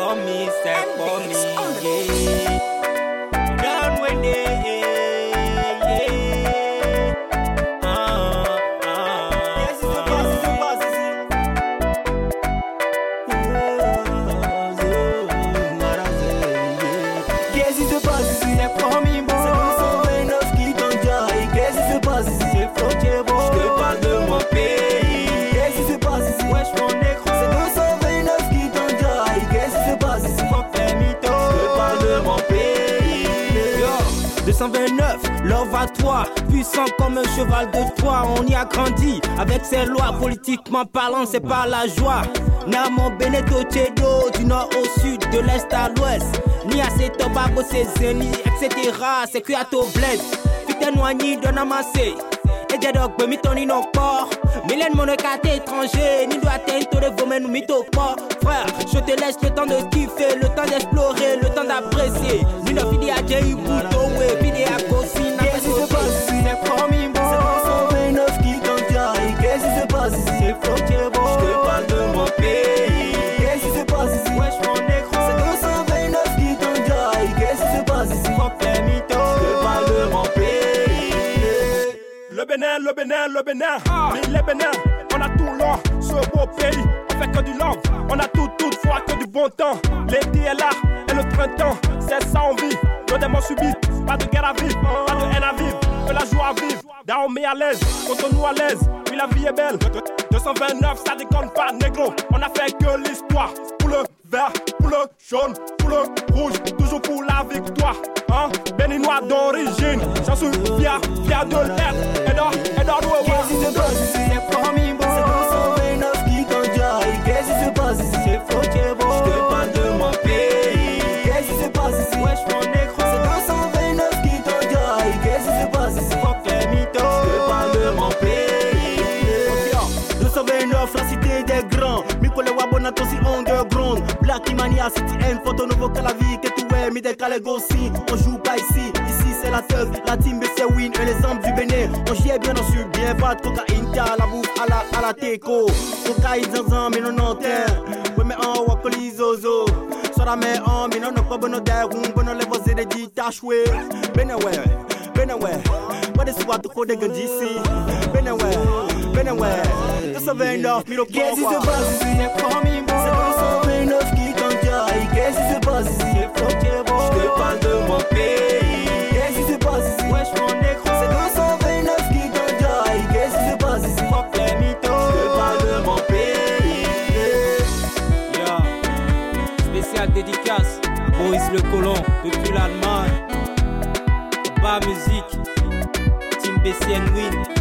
for me, yeah. Down when they, Yes, it's a boss, Qu'est-ce qui se passe ici? C'est pour me, bon. C'est 229 qui t'enjaille. Qu'est-ce qui se passe ici? C'est Frontier, bon. Je te parle de mon pays. Qu'est-ce qui se passe ici? Wesh, mon écran. C'est 229 qui t'enjaille. Qu'est-ce qui se passe ici? Fuck les mythos. Je te parle de mon pays. Yo, 229, love à toi. Puissant comme un cheval de Troie. On y a grandi avec ces lois. Politiquement parlant, c'est pas la joie. Namo Beneto Chedo, du nord au sud, de l'est à l'ouest. Ni à ces Tobago, c'est Zeni, etc. C'est Kuyato Bled. Putain, noigny de Namassé. Et j'ai donc mis ton inoport. Mylène monocate étranger. Ni doit t'être de vos nous mytho pas. Frère, je te laisse le temps de kiffer, le temps d'explorer, le temps d'apprécier. Ni ne fini à Jay Bouton, ouais, fini à Gossine. Qu'est-ce qui se passe ici? C'est promis, bon. C'est 229 qui t'enjaille. Qu'est-ce qui se passe ici? C'est Frontier, bon. Je te parle de mon pays. Qu'est-ce qui se passe ici? Wesh, mon écran. C'est 229 qui t'enjaille. Qu'est-ce qui se passe ici? Fuck les mythos. Je te parle de mon pays. Le Bénin, mais les Bénin, on a tout l'or, ce beau pays, on fait que du love, on a toutefois que du bon temps. L'été est là, et le printemps, c'est ça on vit, nos démons subites, pas de guerre à vivre, pas de haine à vivre, que la joie à vivre, là on met à l'aise, contre nous à l'aise, puis la vie est belle. 229, ça déconne pas, négro, on a fait que l'histoire, pour le vert, pour le jaune, pour le rouge, toujours pour la victoire, hein, béninois d'origine, j'en suis fier de l'être, et d'or, ouais. Qu'est-ce qui se passe ici? C'est promis, bon. C'est 229 qui t'enjaille. Qu'est-ce qui se passe ici? C'est Frontier, bon. Je te parle de mon pays. Qu'est-ce qui se passe ici? Wesh, mon écran. C'est 229 qui t'enjaille. Qu'est-ce qui se passe ici? Fuck les mythos. Je te parle de mon pays. 229, la cité des grands. Mikole Wabonato si underground. Black Imania, City N, photo nouveau que la vie que tu es. Midel Kalegossi, on joue pas ici. Ici c'est la teuf, la team BC Win et les hommes du Bénin. On gère bien, on suit bien, pas de cocaïne, la bouffe à la teco. Cocaïne dans un, mais non terre. Ouais, mais en wakoli zozo. Soit la main en, mais non, pas bon d'air, ou bon les voisins de dit tachoué. Benaway. What is what to call the d'ici? Benaway. 229, mais le qu'est-ce qui se passe ici? C'est promis, bon. C'est 229 qui t'enjaille. Qu'est-ce qui se passe ici? C'est Frontier, bon. Je te parle de mon pays. Qu'est-ce qui se passe ici? Wesh, mon écran. C'est 229 qui t'enjaille. Qu'est-ce qui se passe ici? Fuck les mythos. Je te parle de mon pays. Yeah. Spécial dédicace à Boris le Colon depuis l'Allemagne. Bas musique. Team BCN Win.